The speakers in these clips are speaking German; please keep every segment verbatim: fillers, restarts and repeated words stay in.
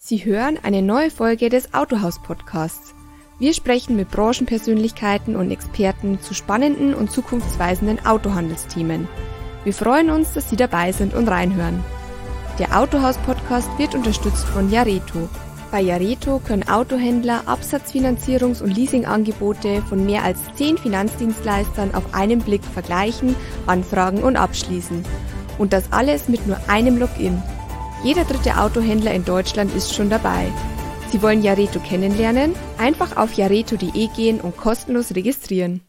Sie hören eine neue Folge des Autohaus-Podcasts. Wir sprechen mit Branchenpersönlichkeiten und Experten zu spannenden und zukunftsweisenden Autohandelsthemen. Wir freuen uns, dass Sie dabei sind und reinhören. Der Autohaus-Podcast wird unterstützt von Jareto. Bei Jareto können Autohändler Absatzfinanzierungs- und Leasingangebote von mehr als zehn Finanzdienstleistern auf einen Blick vergleichen, anfragen und abschließen. Und das alles mit nur einem Login. Jeder dritte Autohändler in Deutschland ist schon dabei. Sie wollen Jareto kennenlernen? Einfach auf jareto punkt de gehen und kostenlos registrieren.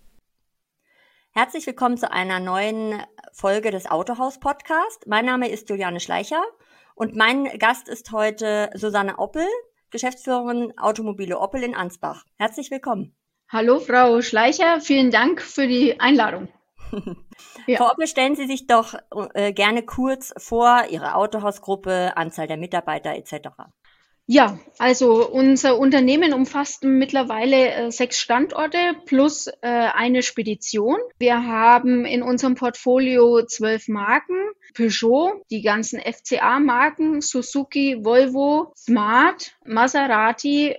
Herzlich willkommen zu einer neuen Folge des Autohaus-Podcasts. Mein Name ist Juliane Schleicher und mein Gast ist heute Susanne Oppel, Geschäftsführerin Automobile Oppel in Ansbach. Herzlich willkommen. Hallo Frau Schleicher, vielen Dank für die Einladung. Ja. Frau Oppel, stellen Sie sich doch äh, gerne kurz vor, Ihre Autohausgruppe, Anzahl der Mitarbeiter et cetera. Ja, also unser Unternehmen umfasst mittlerweile äh, sechs Standorte plus äh, eine Spedition. Wir haben in unserem Portfolio zwölf Marken, Peugeot, die ganzen F C A-Marken, Suzuki, Volvo, Smart, Maserati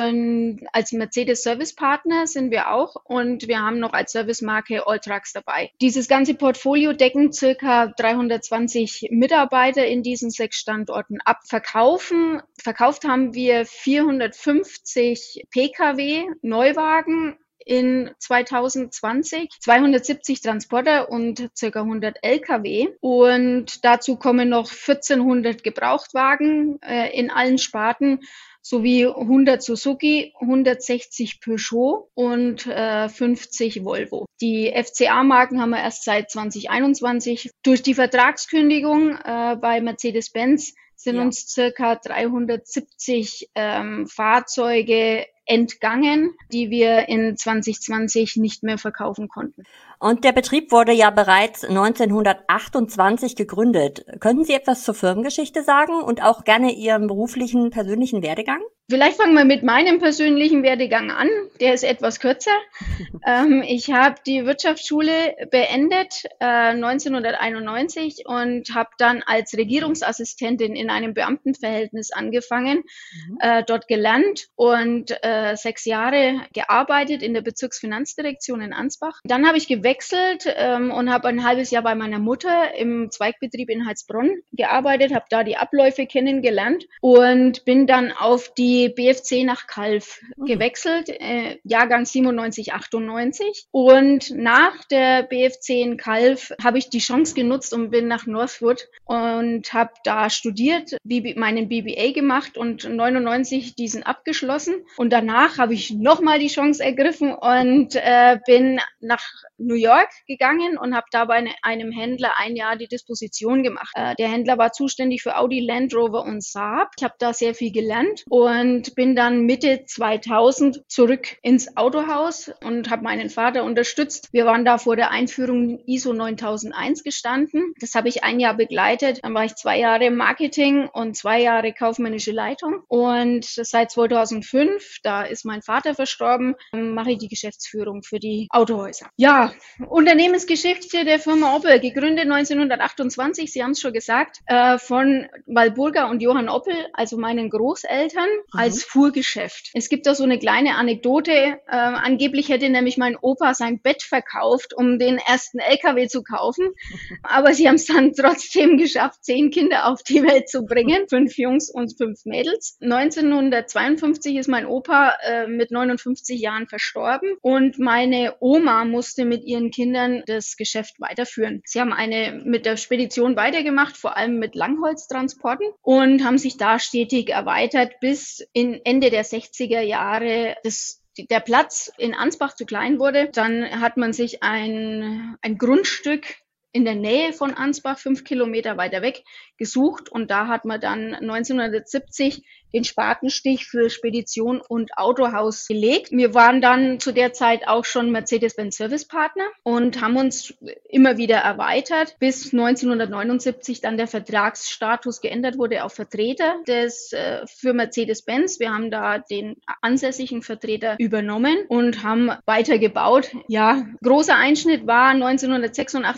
und als Mercedes-Service-Partner sind wir auch und wir haben noch als Servicemarke Alltrax dabei. Dieses ganze Portfolio decken circa dreihundertzwanzig Mitarbeiter in diesen sechs Standorten ab. Verkaufen, verkauft haben wir vierhundertfünfzig Pkw, Neuwagen in zweitausendzwanzig, zweihundertsiebzig Transporter und circa hundert Lkw und dazu kommen noch vierzehnhundert Gebrauchtwagen äh, in allen Sparten sowie hundert Suzuki, hundertsechzig Peugeot und äh, fünfzig Volvo. Die F C A-Marken haben wir erst seit zwanzig einundzwanzig. Durch die Vertragskündigung äh, bei Mercedes-Benz sind ja. uns circa dreihundertsiebzig ähm, Fahrzeuge entgangen, die wir in zwanzig zwanzig nicht mehr verkaufen konnten. Und der Betrieb wurde ja bereits neunzehnhundertachtundzwanzig gegründet. Könnten Sie etwas zur Firmengeschichte sagen und auch gerne Ihren beruflichen, persönlichen Werdegang? Vielleicht fangen wir mit meinem persönlichen Werdegang an. Der ist etwas kürzer. ähm, ich habe die Wirtschaftsschule beendet äh, neunzehnhunderteinundneunzig und habe dann als Regierungsassistentin in einem Beamtenverhältnis angefangen, mhm. äh, dort gelernt und äh, sechs Jahre gearbeitet in der Bezirksfinanzdirektion in Ansbach. Dann habe ich gewechselt ähm, und habe ein halbes Jahr bei meiner Mutter im Zweigbetrieb in Heilsbronn gearbeitet, habe da die Abläufe kennengelernt und bin dann auf die B F C nach Calw mhm. gewechselt, äh, Jahrgang siebenundneunzig, achtundneunzig. Und nach der B F C in Calw habe ich die Chance genutzt und bin nach Northwood und habe da studiert, B B, meinen B B A gemacht und neunundneunzig diesen abgeschlossen. Und danach habe ich nochmal die Chance ergriffen und äh, bin nach New York gegangen und habe da bei einem Händler ein Jahr die Disposition gemacht. Äh, der Händler war zuständig für Audi, Land Rover und Saab. Ich habe da sehr viel gelernt und und bin dann Mitte zweitausend zurück ins Autohaus und habe meinen Vater unterstützt. Wir waren da vor der Einführung I S O neuntausendeins gestanden. Das habe ich ein Jahr begleitet. Dann war ich zwei Jahre im Marketing und zwei Jahre kaufmännische Leitung. Und seit zweitausendfünf, da ist mein Vater verstorben, mache ich die Geschäftsführung für die Autohäuser. Ja, Unternehmensgeschichte der Firma Oppel, gegründet neunzehnhundertachtundzwanzig, Sie haben es schon gesagt, äh, von Walburga und Johann Oppel, also meinen Großeltern, als Fuhrgeschäft. Es gibt da so eine kleine Anekdote. Äh, angeblich hätte nämlich mein Opa sein Bett verkauft, um den ersten L K W zu kaufen. Aber sie haben es dann trotzdem geschafft, zehn Kinder auf die Welt zu bringen. Fünf Jungs und fünf Mädels. neunzehnhundertzweiundfünfzig ist mein Opa äh, mit neunundfünfzig Jahren verstorben. Und meine Oma musste mit ihren Kindern das Geschäft weiterführen. Sie haben eine mit der Spedition weitergemacht, vor allem mit Langholztransporten und haben sich da stetig erweitert, bis in Ende der sechziger Jahre das, der Platz in Ansbach zu klein wurde. Dann hat man sich ein, ein Grundstück in der Nähe von Ansbach, fünf Kilometer weiter weg, gesucht und da hat man dann neunzehnhundertsiebzig den Spatenstich für Spedition und Autohaus gelegt. Wir waren dann zu der Zeit auch schon Mercedes-Benz Service-Partner und haben uns immer wieder erweitert, bis neunzehnhundertneunundsiebzig dann der Vertragsstatus geändert wurde auf Vertreter des äh, für Mercedes-Benz. Wir haben da den ansässigen Vertreter übernommen und haben weitergebaut. Ja, großer Einschnitt war neunzehnhundertsechsundachtzig hat mein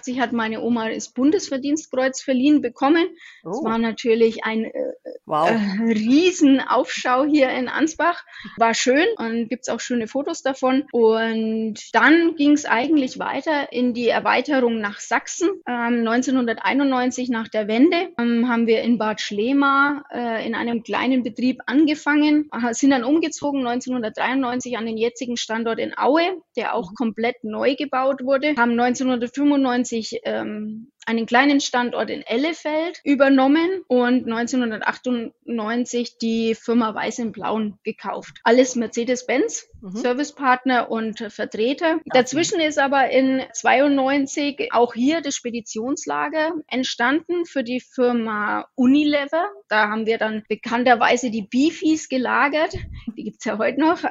meine Oma das Bundesverdienstkreuz verliehen bekommen. Oh. Das war natürlich ein äh, Wow. äh, Riesenaufschau hier in Ansbach. War schön und gibt's auch schöne Fotos davon. Und dann ging es eigentlich weiter in die Erweiterung nach Sachsen. Ähm, neunzehnhunderteinundneunzig nach der Wende ähm, haben wir in Bad Schlema äh, in einem kleinen Betrieb angefangen, äh, sind dann umgezogen neunzehnhundertdreiundneunzig an den jetzigen Standort in Aue, der auch komplett neu gebaut wurde, haben neunzehnhundertfünfundneunzig ähm, einen kleinen Standort in Ellefeld übernommen und neunzehnhundertachtundneunzig die Firma Weiß in Blauen gekauft. Alles Mercedes-Benz, mhm. Servicepartner und Vertreter. Okay. Dazwischen ist aber in zweiundneunzig auch hier das Speditionslager entstanden für die Firma Unilever. Da haben wir dann bekannterweise die Beefies gelagert. Die gibt's ja heute noch.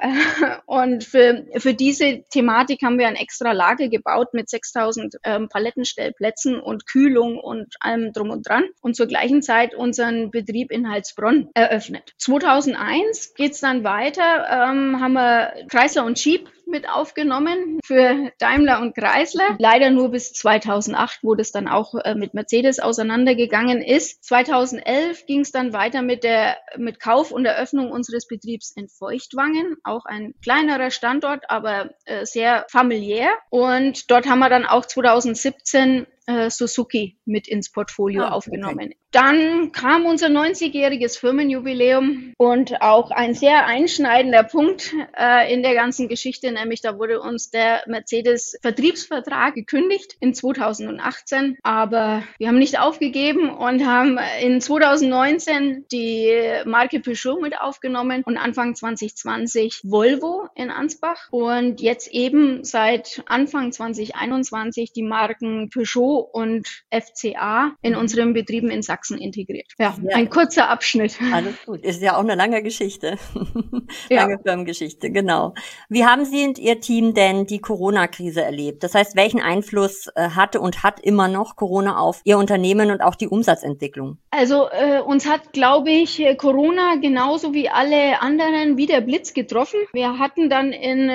Und für, für diese Thematik haben wir ein extra Lager gebaut mit sechstausend ähm, Palettenstellplätzen und Kühlung und allem drum und dran und zur gleichen Zeit unseren Betrieb in Heilsbronn eröffnet. zweitausendeins geht's dann weiter, ähm, haben wir Chrysler und Jeep mit aufgenommen für Daimler und Chrysler. Leider nur bis zweitausendacht, wo das dann auch äh, mit Mercedes auseinandergegangen ist. zweitausendelf ging es dann weiter mit der mit Kauf und Eröffnung unseres Betriebs in Feuchtwangen. Auch ein kleinerer Standort, aber äh, sehr familiär. Und dort haben wir dann auch zweitausendsiebzehn äh, Suzuki mit ins Portfolio ah, aufgenommen. Okay. Dann kam unser neunzigjähriges Firmenjubiläum und auch ein sehr einschneidender Punkt äh, in der ganzen Geschichte, nämlich da wurde uns der Mercedes-Vertriebsvertrag gekündigt in zweitausendachtzehn, aber wir haben nicht aufgegeben und haben in zweitausendneunzehn die Marke Peugeot mit aufgenommen und Anfang zwanzig zwanzig Volvo in Ansbach und jetzt eben seit Anfang zwanzig einundzwanzig die Marken Peugeot und F C A in unseren Betrieben in Sachsen integriert. Ja, ja, ein kurzer Abschnitt. Alles gut. Ist ja auch eine lange Geschichte. Lange ja. Firmengeschichte, genau. Wie haben Sie und Ihr Team denn die Corona-Krise erlebt? Das heißt, welchen Einfluss äh, hatte und hat immer noch Corona auf Ihr Unternehmen und auch die Umsatzentwicklung? Also äh, uns hat, glaube ich, Corona genauso wie alle anderen wie der Blitz getroffen. Wir hatten dann in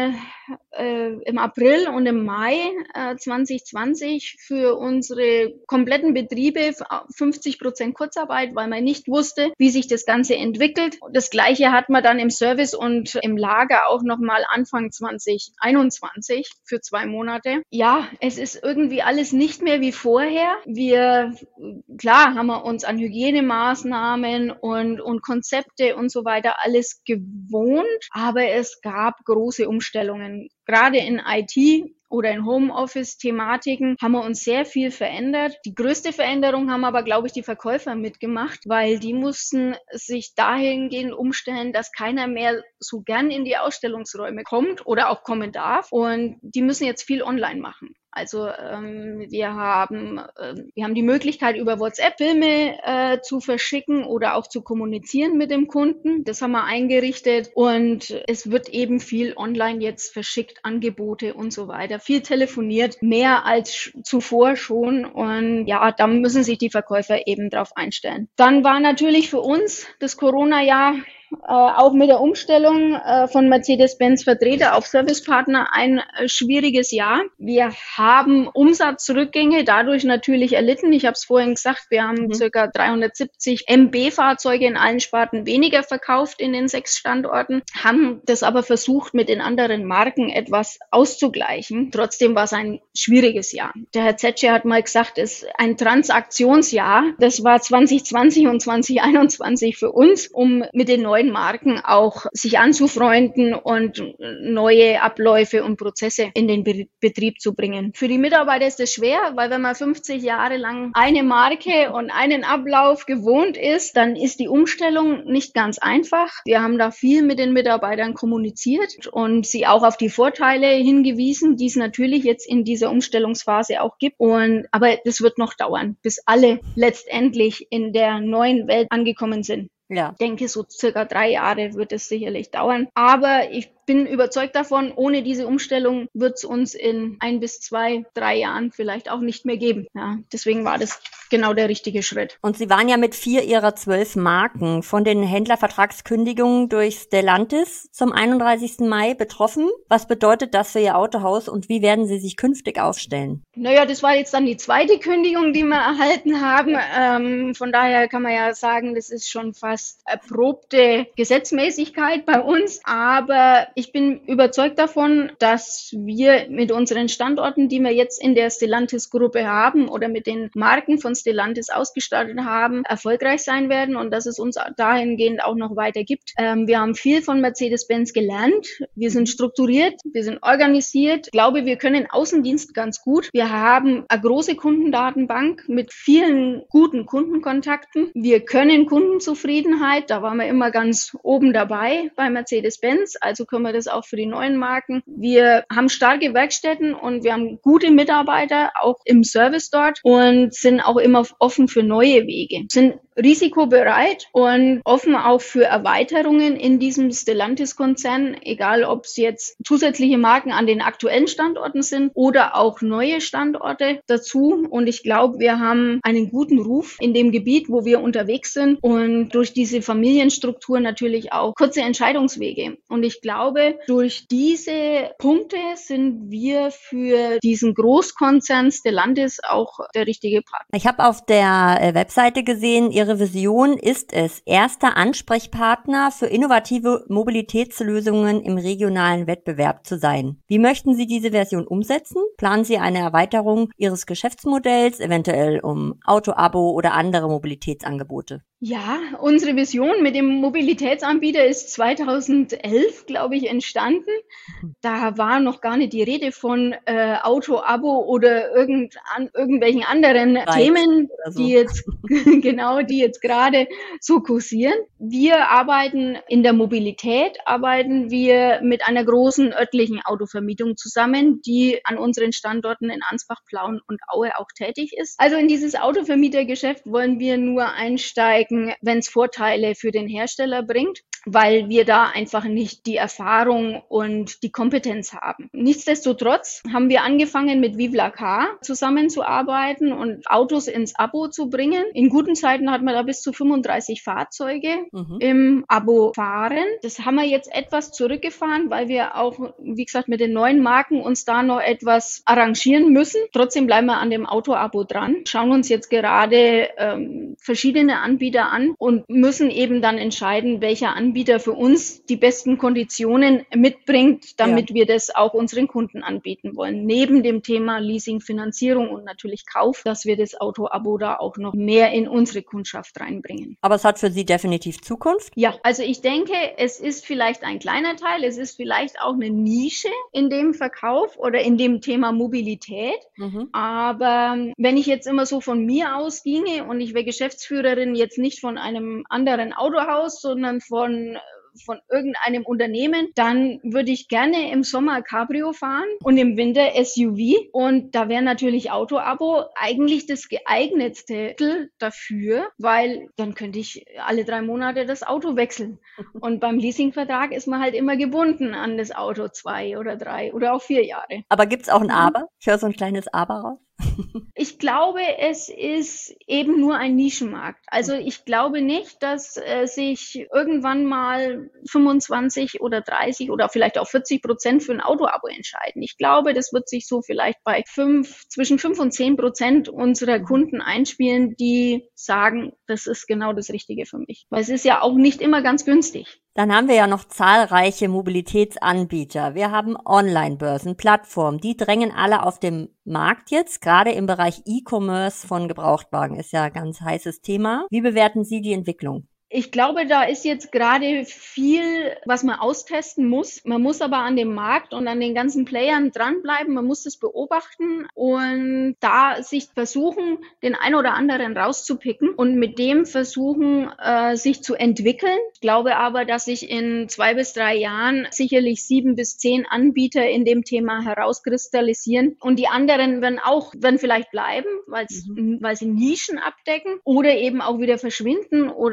äh, im April und im Mai äh, zwanzig zwanzig für unsere kompletten Betriebe fünfzig Prozent Kurzarbeit, weil man nicht wusste, wie sich das Ganze entwickelt. Das Gleiche hat man dann im Service und im Lager auch nochmal Anfang zwanzig einundzwanzig für zwei Monate. Ja, es ist irgendwie alles nicht mehr wie vorher. Wir, klar, haben wir uns an Hygienemaßnahmen und, und Konzepte und so weiter alles gewohnt, aber es gab große Umstellungen. Gerade in I T oder in Homeoffice-Thematiken haben wir uns sehr viel verändert. Die größte Veränderung haben aber, glaube ich, die Verkäufer mitgemacht, weil die mussten sich dahingehend umstellen, dass keiner mehr so gern in die Ausstellungsräume kommt oder auch kommen darf. Und die müssen jetzt viel online machen. Also ähm, wir haben äh, wir haben die Möglichkeit, über WhatsApp Filme äh, zu verschicken oder auch zu kommunizieren mit dem Kunden. Das haben wir eingerichtet und es wird eben viel online jetzt verschickt, Angebote und so weiter. Viel telefoniert, mehr als zuvor schon und ja, da müssen sich die Verkäufer eben drauf einstellen. Dann war natürlich für uns das Corona-Jahr Äh, auch mit der Umstellung äh, von Mercedes-Benz Vertreter auf Servicepartner ein äh, schwieriges Jahr. Wir haben Umsatzrückgänge dadurch natürlich erlitten. Ich habe es vorhin gesagt, wir haben mhm. ca. dreihundertsiebzig M B-Fahrzeuge in allen Sparten weniger verkauft in den sechs Standorten, haben das aber versucht, mit den anderen Marken etwas auszugleichen. Trotzdem war es ein schwieriges Jahr. Der Herr Zetsche hat mal gesagt, es ist ein Transaktionsjahr. Das war zwanzig zwanzig und zwanzig einundzwanzig für uns, um mit den neuen Marken auch sich anzufreunden und neue Abläufe und Prozesse in den Be- Betrieb zu bringen. Für die Mitarbeiter ist es schwer, weil wenn man fünfzig Jahre lang eine Marke und einen Ablauf gewohnt ist, dann ist die Umstellung nicht ganz einfach. Wir haben da viel mit den Mitarbeitern kommuniziert und sie auch auf die Vorteile hingewiesen, die es natürlich jetzt in dieser Umstellungsphase auch gibt. Und, aber das wird noch dauern, bis alle letztendlich in der neuen Welt angekommen sind. Ja. Ich denke, so circa drei Jahre wird es sicherlich dauern. Aber ich bin überzeugt davon, ohne diese Umstellung wird es uns in ein bis zwei, drei Jahren vielleicht auch nicht mehr geben. Ja, deswegen war das genau der richtige Schritt. Und Sie waren ja mit vier Ihrer zwölf Marken von den Händlervertragskündigungen durch Stellantis zum einunddreißigsten Mai betroffen. Was bedeutet das für Ihr Autohaus und wie werden Sie sich künftig aufstellen? Naja, das war jetzt dann die zweite Kündigung, die wir erhalten haben. Ähm, von daher kann man ja sagen, das ist schon fast erprobte Gesetzmäßigkeit bei uns. Aber ich bin überzeugt davon, dass wir mit unseren Standorten, die wir jetzt in der Stellantis-Gruppe haben oder mit den Marken von Stellantis ausgestattet haben, erfolgreich sein werden und dass es uns dahingehend auch noch weiter gibt. Ähm, wir haben viel von Mercedes-Benz gelernt. Wir sind strukturiert, wir sind organisiert. Ich glaube, wir können Außendienst ganz gut. Wir haben eine große Kundendatenbank mit vielen guten Kundenkontakten. Wir können Kundenzufriedenheit, da waren wir immer ganz oben dabei bei Mercedes-Benz, also können wir das auch für die neuen Marken. Wir haben starke Werkstätten und wir haben gute Mitarbeiter, auch im Service dort und sind auch immer offen für neue Wege, sind risikobereit und offen auch für Erweiterungen in diesem Stellantis-Konzern, egal ob es jetzt zusätzliche Marken an den aktuellen Standorten sind oder auch neue Standorte dazu. Und ich glaube, wir haben einen guten Ruf in dem Gebiet, wo wir unterwegs sind und durch diese Familienstruktur natürlich auch kurze Entscheidungswege. Und ich glaube, durch diese Punkte sind wir für diesen Großkonzern Stellantis auch der richtige Partner. Ich habe auf der äh, Webseite gesehen, Ihre Vision ist es, erster Ansprechpartner für innovative Mobilitätslösungen im regionalen Wettbewerb zu sein. Wie möchten Sie diese Version umsetzen? Planen Sie eine Erweiterung Ihres Geschäftsmodells, eventuell um Auto-Abo oder andere Mobilitätsangebote? Ja, unsere Vision mit dem Mobilitätsanbieter ist zweitausendelf, glaube ich, entstanden. Da war noch gar nicht die Rede von äh, Auto-Abo oder irgend, an, irgendwelchen anderen Reiz Themen, so. die jetzt genau, die jetzt gerade so kursieren. Wir arbeiten in der Mobilität, arbeiten wir mit einer großen örtlichen Autovermietung zusammen, die an unseren Standorten in Ansbach, Plauen und Aue auch tätig ist. Also in dieses Autovermietergeschäft wollen wir nur einsteigen, wenn es Vorteile für den Hersteller bringt, weil wir da einfach nicht die Erfahrung und die Kompetenz haben. Nichtsdestotrotz haben wir angefangen, mit Vive la Car zusammenzuarbeiten und Autos ins Abo zu bringen. In guten Zeiten hat man da bis zu fünfunddreißig Fahrzeuge mhm. im Abo fahren. Das haben wir jetzt etwas zurückgefahren, weil wir auch, wie gesagt, mit den neuen Marken uns da noch etwas arrangieren müssen. Trotzdem bleiben wir an dem Auto-Abo dran, schauen uns jetzt gerade ähm, verschiedene Anbieter an und müssen eben dann entscheiden, welcher Anbieter für uns die besten Konditionen mitbringt, damit ja. wir das auch unseren Kunden anbieten wollen. Neben dem Thema Leasing, Finanzierung und natürlich Kauf, dass wir das Auto-Abo da auch noch mehr in unsere Kundschaft reinbringen. Aber es hat für Sie definitiv Zukunft? Ja, also ich denke, es ist vielleicht ein kleiner Teil, es ist vielleicht auch eine Nische in dem Verkauf oder in dem Thema Mobilität. Mhm. Aber wenn ich jetzt immer so von mir ausginge und ich wäre Geschäftsführerin jetzt nicht von einem anderen Autohaus, sondern von von irgendeinem Unternehmen, dann würde ich gerne im Sommer Cabrio fahren und im Winter S U V. Und da wäre natürlich Auto-Abo eigentlich das geeignetste dafür, weil dann könnte ich alle drei Monate das Auto wechseln. Und beim Leasingvertrag ist man halt immer gebunden an das Auto zwei oder drei oder auch vier Jahre. Aber gibt's auch ein Aber? Ich höre so ein kleines Aber raus. Ich glaube, es ist eben nur ein Nischenmarkt. Also ich glaube nicht, dass äh, sich irgendwann mal fünfundzwanzig oder dreißig oder vielleicht auch vierzig Prozent für ein Auto-Abo entscheiden. Ich glaube, das wird sich so vielleicht bei fünf, zwischen fünf und zehn Prozent unserer Kunden einspielen, die sagen, das ist genau das Richtige für mich. Weil es ist ja auch nicht immer ganz günstig. Dann haben wir ja noch zahlreiche Mobilitätsanbieter. Wir haben Online-Börsen, Plattformen, die drängen alle auf dem Markt jetzt. Gerade im Bereich E-Commerce von Gebrauchtwagen ist ja ein ganz heißes Thema. Wie bewerten Sie die Entwicklung? Ich glaube, da ist jetzt gerade viel, was man austesten muss. Man muss aber an dem Markt und an den ganzen Playern dranbleiben. Man muss das beobachten und da sich versuchen, den ein oder anderen rauszupicken und mit dem versuchen, äh, sich zu entwickeln. Ich glaube aber, dass sich in zwei bis drei Jahren sicherlich sieben bis zehn Anbieter in dem Thema herauskristallisieren und die anderen werden auch, werden vielleicht bleiben, weil mhm. weil sie Nischen abdecken oder eben auch wieder verschwinden oder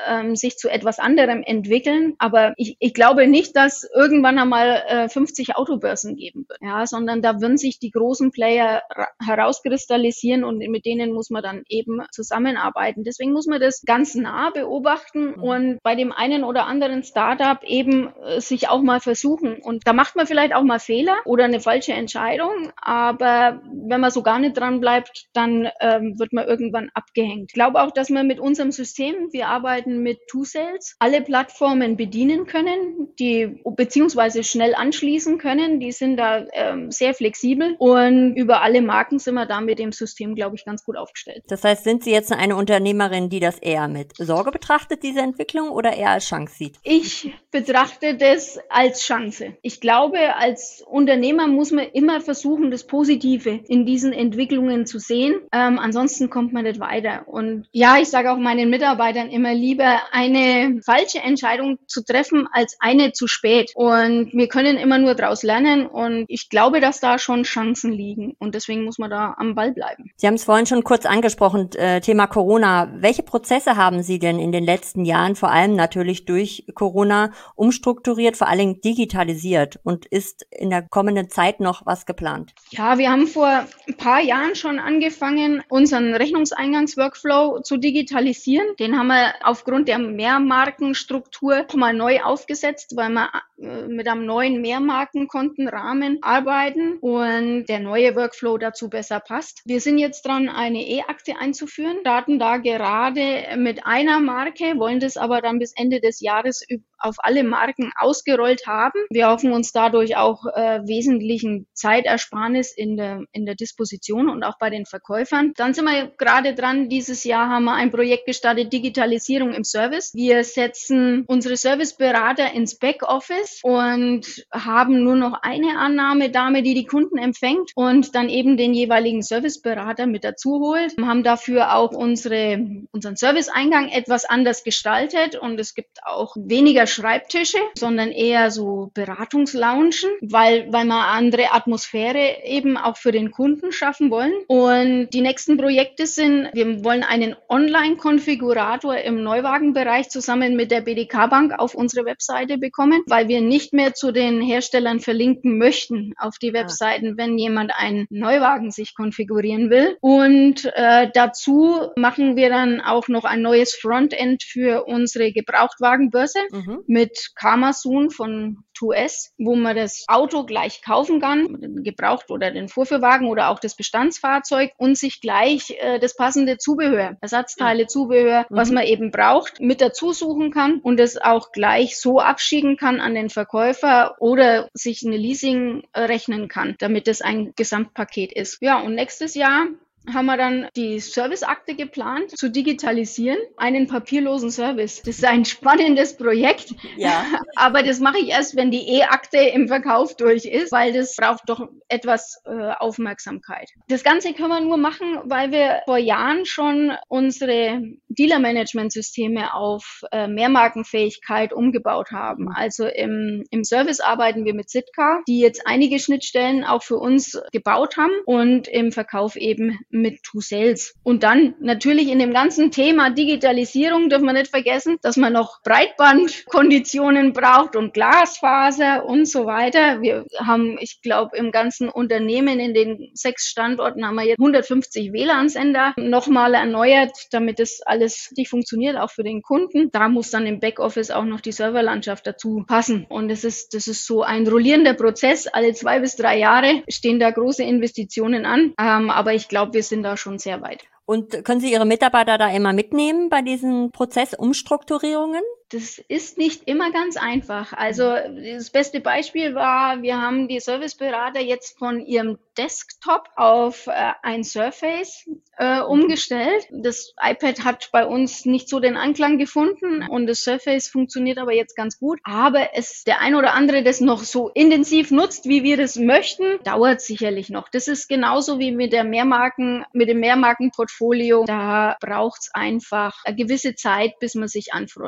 ähm, sich zu etwas anderem entwickeln. Aber ich, ich glaube nicht, dass irgendwann einmal äh, fünfzig Autobörsen geben wird, ja, sondern da würden sich die großen Player ra- herauskristallisieren und mit denen muss man dann eben zusammenarbeiten. Deswegen muss man das ganz nah beobachten Mhm. und bei dem einen oder anderen Startup eben äh, sich auch mal versuchen. Und da macht man vielleicht auch mal Fehler oder eine falsche Entscheidung, aber wenn man so gar nicht dran bleibt, dann ähm, wird man irgendwann abgehängt. Ich glaube auch, dass wir mit unserem System, wir arbeiten mit Two-Sales, alle Plattformen bedienen können, die beziehungsweise schnell anschließen können. Die sind da ähm, sehr flexibel und über alle Marken sind wir da mit dem System, glaube ich, ganz gut aufgestellt. Das heißt, sind Sie jetzt eine Unternehmerin, die das eher mit Sorge betrachtet, diese Entwicklung, oder eher als Chance sieht? Ich betrachte das als Chance. Ich glaube, als Unternehmer muss man immer versuchen, das Positive in diesen Entwicklungen zu sehen. Ähm, ansonsten kommt man nicht weiter. Und ja, ich sage auch meinen Mitarbeitern immer lieber, eine falsche Entscheidung zu treffen, als eine zu spät. Und wir können immer nur daraus lernen. Und ich glaube, dass da schon Chancen liegen. Und deswegen muss man da am Ball bleiben. Sie haben es vorhin schon kurz angesprochen, äh, Thema Corona. Welche Prozesse haben Sie denn in den letzten Jahren, vor allem natürlich durch Corona, umstrukturiert, vor allem digitalisiert? Und ist in der kommenden Zeit noch was geplant? Ja, wir haben vor ein paar Jahren schon angefangen, unseren Rechnungseingangsworkflow zu digitalisieren. Den haben wir aufgrund der Mehrmarkenstruktur mal neu aufgesetzt, weil wir äh, mit einem neuen Mehrmarkenkontenrahmen arbeiten und der neue Workflow dazu besser passt. Wir sind jetzt dran, eine E-Akte einzuführen, starten da gerade mit einer Marke, wollen das aber dann bis Ende des Jahres auf alle Marken ausgerollt haben. Wir hoffen uns dadurch auch äh, wesentlichen Zeitersparnis in der, in der Disposition und auch bei den Verkäufern. Dann sind wir gerade dran, dieses Jahr haben wir ein Projekt gestartet, Digitalisierung im Service. Wir setzen unsere Serviceberater ins Backoffice und haben nur noch eine Annahmedame, die die Kunden empfängt und dann eben den jeweiligen Serviceberater mit dazu holt. Wir haben dafür auch unsere, unseren Serviceeingang etwas anders gestaltet und es gibt auch weniger Schreibtische, sondern eher so Beratungsloungen, weil, weil wir andere Atmosphäre eben auch für den Kunden schaffen wollen. Und die nächsten Projekte sind, wir wollen einen Online-Konfigurator im Neuwagenbereich zusammen mit der B D K Bank auf unsere Webseite bekommen, weil wir nicht mehr zu den Herstellern verlinken möchten auf die Webseiten, wenn jemand einen Neuwagen sich konfigurieren will. Und äh, dazu machen wir dann auch noch ein neues Frontend für unsere Gebrauchtwagenbörse. Mhm. Mit Kamasun von zwei S, wo man das Auto gleich kaufen kann, den Gebraucht- oder den Vorführwagen oder auch das Bestandsfahrzeug und sich gleich äh, das passende Zubehör, Ersatzteile, ja. Zubehör, mhm. was man eben braucht, mit dazu suchen kann und es auch gleich so abschicken kann an den Verkäufer oder sich eine Leasing äh, rechnen kann, damit es ein Gesamtpaket ist. Ja, und nächstes Jahr haben wir dann die Serviceakte geplant, zu digitalisieren, einen papierlosen Service. Das ist ein spannendes Projekt, ja. aber das mache ich erst, wenn die E-Akte im Verkauf durch ist, weil das braucht doch etwas äh, Aufmerksamkeit. Das Ganze können wir nur machen, weil wir vor Jahren schon unsere Dealer-Management-Systeme auf äh, Mehrmarkenfähigkeit umgebaut haben. Also im, im Service arbeiten wir mit Sitka, die jetzt einige Schnittstellen auch für uns gebaut haben und im Verkauf eben mit Two-Sales. Und dann natürlich in dem ganzen Thema Digitalisierung dürfen wir nicht vergessen, dass man noch Breitbandkonditionen braucht und Glasfaser und so weiter. Wir haben, ich glaube, im ganzen Unternehmen in den sechs Standorten haben wir jetzt hundertfünfzig W L A N-Sender nochmal erneuert, damit das alles richtig funktioniert, auch für den Kunden. Da muss dann im Backoffice auch noch die Serverlandschaft dazu passen. Und das ist, das ist so ein rollierender Prozess. Alle zwei bis drei Jahre stehen da große Investitionen an. Ähm, aber ich glaube, wir sind da schon sehr weit. Und können Sie Ihre Mitarbeiter da immer mitnehmen bei diesen Prozessumstrukturierungen? Das ist nicht immer ganz einfach. Also das beste Beispiel war, wir haben die Serviceberater jetzt von ihrem Desktop auf äh, ein Surface äh, umgestellt. Das iPad hat bei uns nicht so den Anklang gefunden und das Surface funktioniert aber jetzt ganz gut. Aber es der ein oder andere das noch so intensiv nutzt, wie wir das möchten, dauert sicherlich noch. Das ist genauso wie mit der Mehrmarken, mit dem Mehrmarkenportfolio. Da braucht es einfach eine gewisse Zeit, bis man sich anfreundet.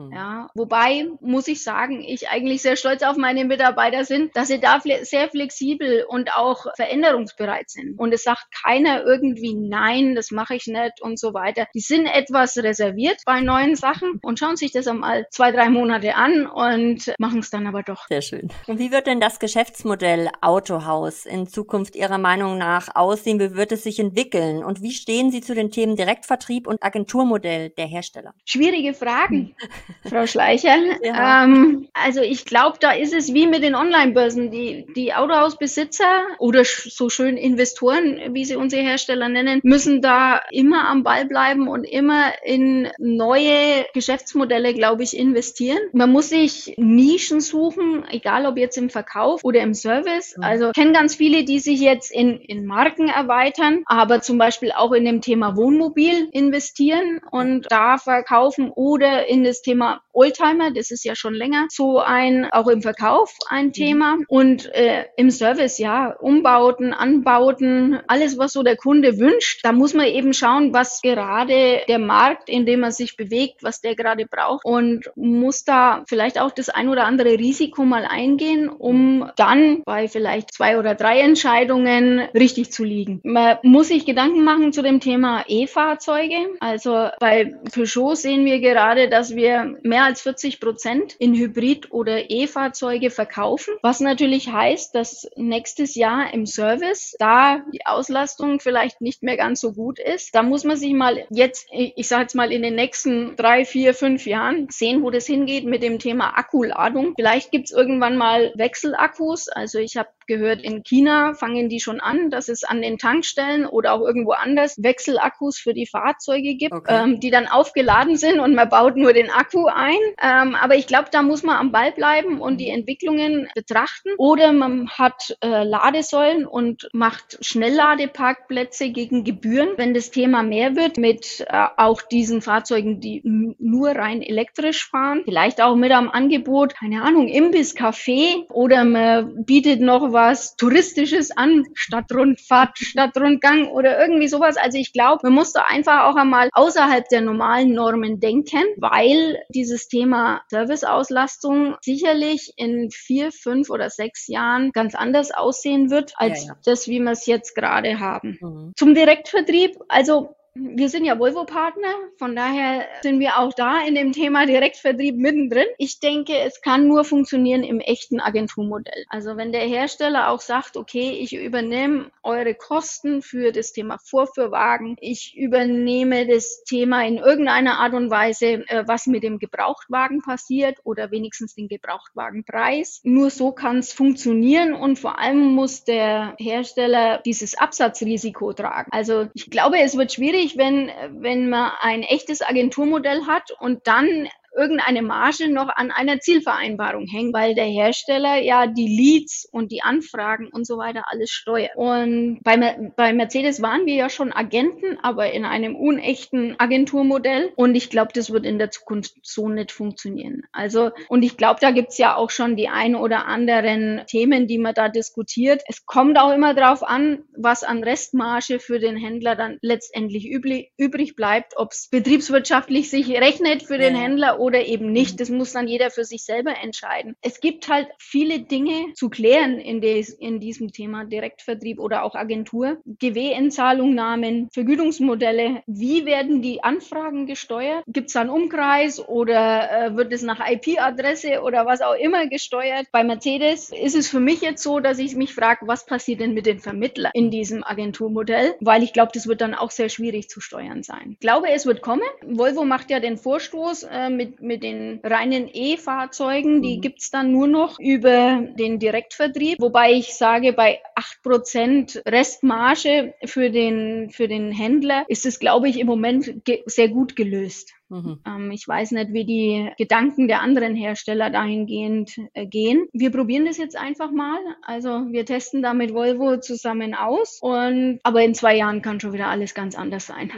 Mhm. Ja, wobei, muss ich sagen, ich eigentlich sehr stolz auf meine Mitarbeiter sind, dass sie da fle- sehr flexibel und auch veränderungsbereit sind. Und es sagt keiner irgendwie, nein, das mache ich nicht und so weiter. Die sind etwas reserviert bei neuen Sachen und schauen sich das einmal zwei, drei Monate an und machen es dann aber doch. Sehr schön. Und wie wird denn das Geschäftsmodell Autohaus in Zukunft Ihrer Meinung nach aussehen? Wie wird es sich entwickeln? Und wie stehen Sie zu den Themen Direktvertrieb und Agenturmodell der Hersteller? Schwierige Fragen, Frau Schleicher. Ja. Ähm, also ich glaube, da ist es wie mit den Online-Börsen. Die, die Autohausbesitzer oder sch- so schön Investoren, wie sie unsere Hersteller nennen, müssen da immer am Ball bleiben und immer in neue Geschäftsmodelle, glaube ich, investieren. Man muss sich Nischen suchen, egal ob jetzt im Verkauf oder im Service. Mhm. Also ich kenne ganz viele, die sich jetzt in, in Marken erweitern, aber zum Beispiel auch in dem Thema Wohnmobil investieren und da verkaufen oder in das Thema Oldtimer, das ist ja schon länger so ein, auch im Verkauf ein Thema und äh, im Service, ja, Umbauten, Anbauten, alles, was so der Kunde wünscht. Da muss man eben schauen, was gerade der Markt, in dem man sich bewegt, was der gerade braucht und muss da vielleicht auch das ein oder andere Risiko mal eingehen, um dann bei vielleicht zwei oder drei Entscheidungen richtig zu liegen. Man muss sich Gedanken machen zu dem Thema E-Fahrzeuge. Also bei Peugeot sehen wir gerade, dass wir mehr als vierzig Prozent in Hybrid- oder E-Fahrzeuge verkaufen, was natürlich heißt, dass nächstes Jahr im Service da die Auslastung vielleicht nicht mehr ganz so gut ist. Da muss man sich mal jetzt, ich sage jetzt mal in den nächsten drei, vier, fünf Jahren sehen, wo das hingeht mit dem Thema Akkuladung. Vielleicht gibt es irgendwann mal Wechselakkus. Also ich habe gehört, in China fangen die schon an, dass es an den Tankstellen oder auch irgendwo anders Wechselakkus für die Fahrzeuge gibt, Okay. ähm, die dann aufgeladen sind und man baut nur den Akku ein. Ähm, aber ich glaube, da muss man am Ball bleiben und die Entwicklungen betrachten. Oder man hat äh, Ladesäulen und macht Schnellladeparkplätze gegen Gebühren, wenn das Thema mehr wird mit äh, auch diesen Fahrzeugen, die n- nur rein elektrisch fahren. Vielleicht auch mit am Angebot, keine Ahnung, Imbiss, Café oder man bietet noch was Touristisches an, Stadtrundfahrt, Stadtrundgang oder irgendwie sowas. Also ich glaube, man muss da einfach auch einmal außerhalb der normalen Normen denken, weil dieses Thema Serviceauslastung sicherlich in vier, fünf oder sechs Jahren ganz anders aussehen wird, als Ja, ja. das, wie wir es jetzt gerade haben. Mhm. Zum Direktvertrieb, also wir sind ja Volvo-Partner, von daher sind wir auch da in dem Thema Direktvertrieb mittendrin. Ich denke, es kann nur funktionieren im echten Agenturmodell. Also wenn der Hersteller auch sagt, okay, ich übernehme eure Kosten für das Thema Vorführwagen, ich übernehme das Thema in irgendeiner Art und Weise, äh, was mit dem Gebrauchtwagen passiert oder wenigstens den Gebrauchtwagenpreis. Nur so kann es funktionieren und vor allem muss der Hersteller dieses Absatzrisiko tragen. Also ich glaube, es wird schwierig, wenn, wenn man ein echtes Agenturmodell hat und dann irgendeine Marge noch an einer Zielvereinbarung hängt, weil der Hersteller ja die Leads und die Anfragen und so weiter alles steuert. Und bei, Mer- bei Mercedes waren wir ja schon Agenten, aber in einem unechten Agenturmodell. Und ich glaube, das wird in der Zukunft so nicht funktionieren. Also, und ich glaube, da gibt's ja auch schon die ein oder anderen Themen, die man da diskutiert. Es kommt auch immer darauf an, was an Restmarge für den Händler dann letztendlich übli- übrig bleibt, ob es betriebswirtschaftlich sich rechnet für den Ja. Händler oder eben nicht. Das muss dann jeder für sich selber entscheiden. Es gibt halt viele Dinge zu klären in, des, in diesem Thema Direktvertrieb oder auch Agentur. G W-Entzahlungnahmen, Vergütungsmodelle. Wie werden die Anfragen gesteuert? Gibt es da einen Umkreis oder äh, wird es nach I P-Adresse oder was auch immer gesteuert? Bei Mercedes ist es für mich jetzt so, dass ich mich frage, was passiert denn mit den Vermittlern in diesem Agenturmodell? Weil ich glaube, das wird dann auch sehr schwierig zu steuern sein. Ich glaube, es wird kommen. Volvo macht ja den Vorstoß äh, mit mit den reinen E-Fahrzeugen, die Mhm. gibt's dann nur noch über den Direktvertrieb, wobei ich sage, bei acht Prozent Restmarge für den, für den Händler ist es, glaube ich, im Moment ge- sehr gut gelöst. Mhm. Ähm, ich weiß nicht, wie die Gedanken der anderen Hersteller dahingehend äh, gehen. Wir probieren das jetzt einfach mal. Also wir testen da mit Volvo zusammen aus. Und, aber in zwei Jahren kann schon wieder alles ganz anders sein.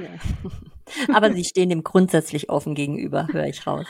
Ja. Aber Sie stehen dem grundsätzlich offen gegenüber, höre ich raus.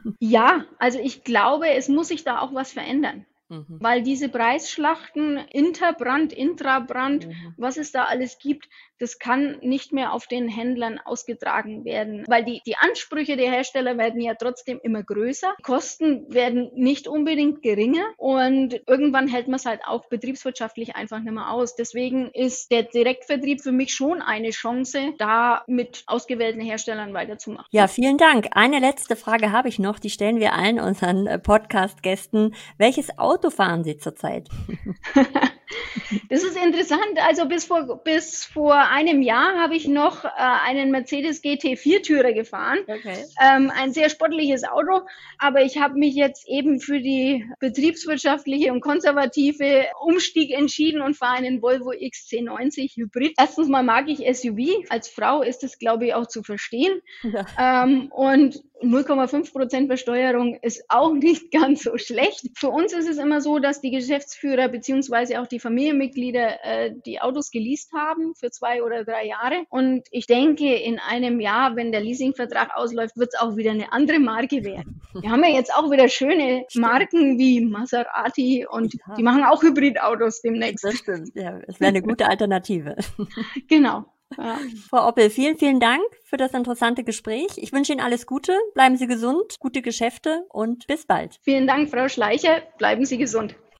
Ja, also ich glaube, es muss sich da auch was verändern. Mhm. Weil diese Preisschlachten, Interbrand, Intrabrand, Mhm. was es da alles gibt, das kann nicht mehr auf den Händlern ausgetragen werden, weil die, die Ansprüche der Hersteller werden ja trotzdem immer größer. Kosten werden nicht unbedingt geringer und irgendwann hält man es halt auch betriebswirtschaftlich einfach nicht mehr aus. Deswegen ist der Direktvertrieb für mich schon eine Chance, da mit ausgewählten Herstellern weiterzumachen. Ja, vielen Dank. Eine letzte Frage habe ich noch, die stellen wir allen unseren Podcast-Gästen. Welches Auto fahren Sie zurzeit? Das ist interessant. Also bis vor, bis vor einem Jahr habe ich noch äh, einen Mercedes G T Viertürer gefahren. Okay. Ähm, ein sehr sportliches Auto. Aber ich habe mich jetzt eben für die betriebswirtschaftliche und konservative Umstieg entschieden und fahre einen Volvo X C neunzig Hybrid. Erstens mal mag ich S U V. Als Frau ist es, glaube ich, auch zu verstehen. Ja. Ähm, und null Komma fünf Prozent Besteuerung ist auch nicht ganz so schlecht. Für uns ist es immer so, dass die Geschäftsführer beziehungsweise auch die Familienmitglieder äh, die Autos geleast haben für zwei oder drei Jahre. Und ich denke, in einem Jahr, wenn der Leasingvertrag ausläuft, wird es auch wieder eine andere Marke werden. Wir haben ja jetzt auch wieder schöne Marken wie Maserati und ja. Die machen auch Hybridautos demnächst. Das stimmt, ja, es wäre eine gute Alternative. Genau. Ja. Frau Oppel, vielen, vielen Dank für das interessante Gespräch. Ich wünsche Ihnen alles Gute, bleiben Sie gesund, gute Geschäfte und bis bald. Vielen Dank, Frau Schleicher, bleiben Sie gesund.